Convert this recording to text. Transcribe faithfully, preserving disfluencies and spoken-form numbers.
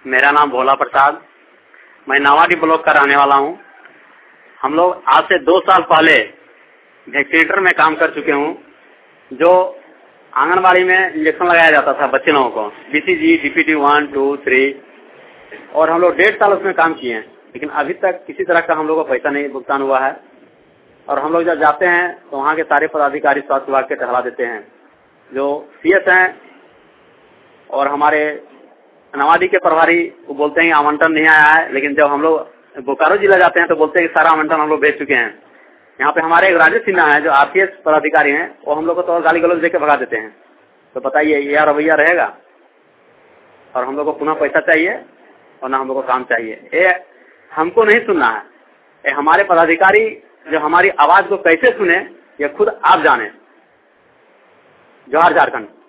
मेरा नाम भोला प्रसाद, मैं नावाडी ब्लॉक का रहने वाला हूँ। हम लोग आज से दो साल पहले वैक्सीनेटर में काम कर चुके हूँ, जो आंगनबाड़ी में इंजेक्शन लगाया जाता था बच्चे लोगों को, BCG, DPT one two three, और हम लोग डेढ़ साल उसमें काम किए हैं, लेकिन अभी तक किसी तरह का हम लोग को पैसा नहीं भुगतान हुआ है। और हम लोग जब जाते हैं तो वहाँ के सारे पदाधिकारी स्वास्थ्य विभाग के टहला देते हैं, जो सीएस हैं और हमारे नवाडी के प्रभारी वो बोलते हैं आवंटन नहीं आया है, लेकिन जब हम लोग बोकारो जिला जाते हैं तो बोलते हैं कि सारा आवंटन हम लोग भेज चुके हैं। यहाँ पे हमारे एक राजेश सिन्हा है जो आरपीएस पदाधिकारी हैं, वो हम लोग को तो गाली गलौज देकर भगा देते हैं। तो बताइए यह रवैया रहेगा? और हम लोग को पुनः पैसा चाहिए और ना हम लोग को काम चाहिए। ये हमको नहीं सुनना है, ये हमारे पदाधिकारी जो हमारी आवाज को कैसे सुने ये खुद आप जाने। जोहार झारखंड।